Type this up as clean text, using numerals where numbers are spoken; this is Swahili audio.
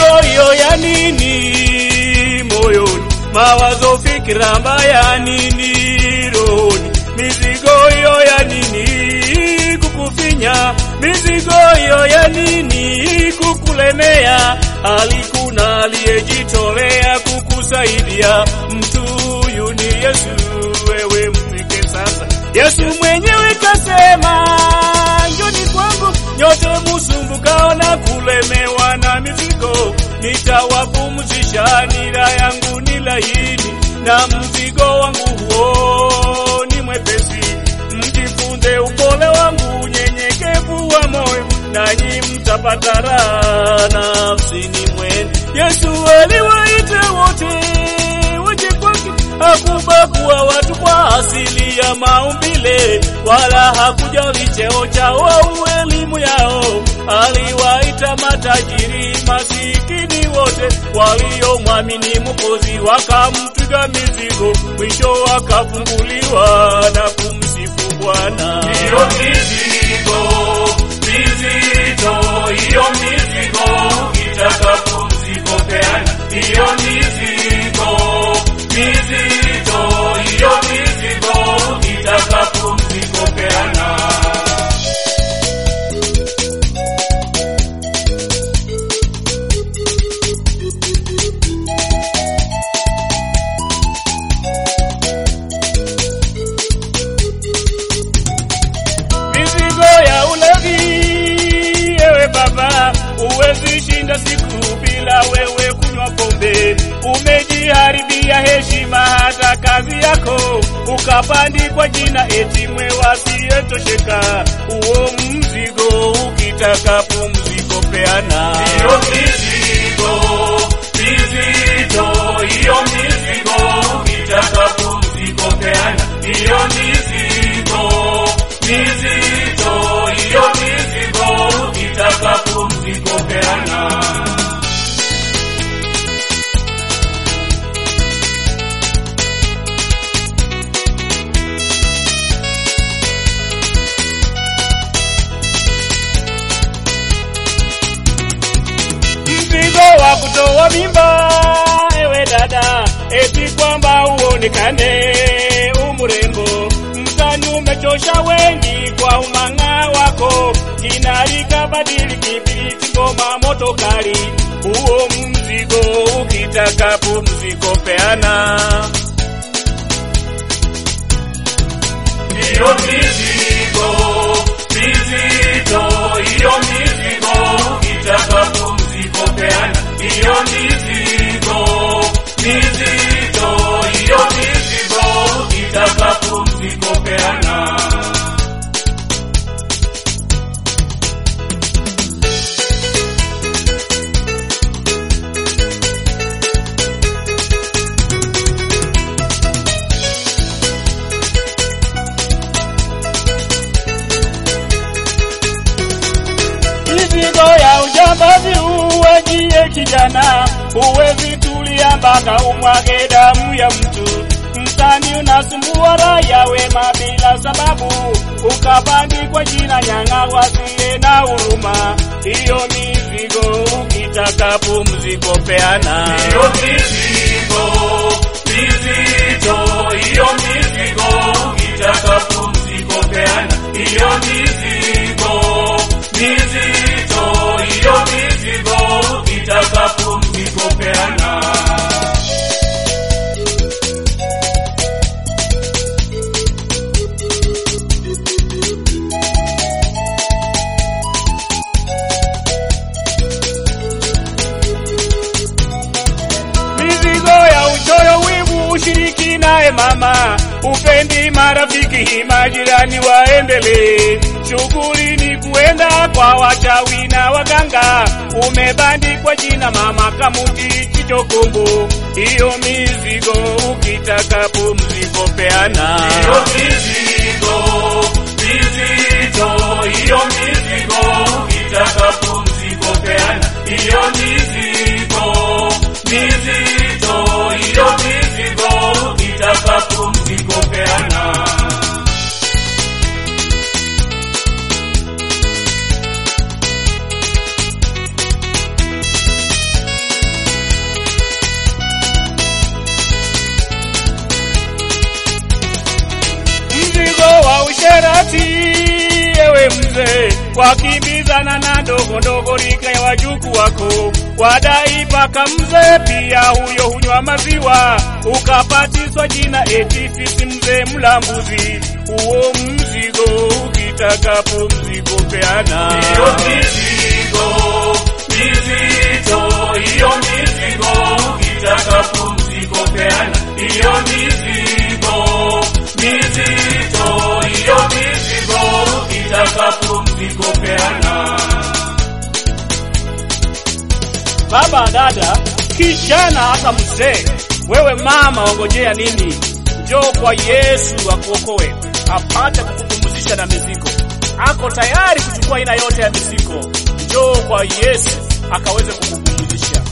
hiyo ya nini moyoni, mawazo fikra mbaya nini rohoni, mizigo hiyo ya nini kukufinya, mizigo hiyo ya nini kukulemea, alikuna aliyejitolea kukusaidia, mtu huyu ni Yesu, wewe mfike sasa. Yesu mwenyewe kasema, njoni kwangu nyote msumbukao na kulemewa na mizigo, nitawapumzisha, nira yangu ni laini na mzigo wangu huo ni mwepesi, mjifunze upole wangu, nyenyekevu wa moyo, nanyi mtapata raha nafsini mwenu. Yesu aliwaita wote waje kwake, hakubagua watu kwa asili ya maumbile, wala hakujali cheo chao au elimu yao. Aliwaita matajiri, masikini, wote waliomwamini Mwokozi, wakamtwika mizigo, mwisho wakafunguliwa na kumsifu Bwana. Hiyo mizigo mizito, hiyo mizigo itakapumziko peana, hiyo mizigo mizito, hiyo mizigo itakapumziko peana. Uwezi shinda siku bila wewe kunywa pombe, umejiharibia heshima hata kazi yako, ukapandikwa jina eti mwasiyetosheka. Uo mzigo ukitaka pumziko peana. Hiyo mizigo mizito, hiyo mizigo ukitaka pumziko peana, hiyo mizigo mizito, hiyo mizigo ukitaka pumziko peana. Mzigo wa kutoa mimba, ewe dada, eti kwamba uonekane umurembo, mtani umechosha wengi kwa umang'a wako, kinarika badili kibiriti ngoma moto kali. Huo mzigo ukitaka pumziko peana. Hiyo mizigo mizito, hiyo mizigo ukitaka pumziko peana, hiyo mizigo mizito, hiyo mizigo ukitaka pumziko peana. Mizigo ya ujambazi uwajie kijana, uwezi tulia mpaka umwage damu ya mtu, mtani unasumbua raia wema bila sababu, ukabandikwa jina nyang'a wasiye na huruma. Hiyo mizigo ukitaka pumziko peana. Hiyo mizigo mizito, hiyo mizigo ukitaka pumziko peana, hiyo mizigo mizito, hiyo mizigo ukitaka pumziko peana. Mizigo ya uchoyo, wivu, ushiriki naye mama, upendi marafiki, majirani waendelee, shughuli ni kuenda kwa wachawi na waganga, umebandikwa jina mama Kamuti Chichokombo. Hiyo mizigo ukitaka pumziko peana. Hiyo mizigo mizito, hiyo mizigo ukitaka pumziko peana, hiyo mizigo mizito, hiyo mizigo ukitaka pumziko peana. mzee, wakimbizana na ndogo ndogo rika ya wajuku wako, wadai paka mzee pia huyo hunywa maziwa, ukapatiswa jina eti fisi mzee mlambuzi. Huo mzigo ukitakapo mzigo peana. Iyo mizigo mizito, iyo mizigo ukitakapo mzigo peana. Iyo mizigo mizito, iyo mizigo ukitakapo mzigo peana. Baba, dada, kijana hata mzee, wewe mama, wangojea nini? Njoo kwa Yesu akuokoe, apate kukupumzisha na mizigo. Ako tayari kuchukua aina yote ya mizigo. Njoo kwa Yesu akaweze kukupumzisha.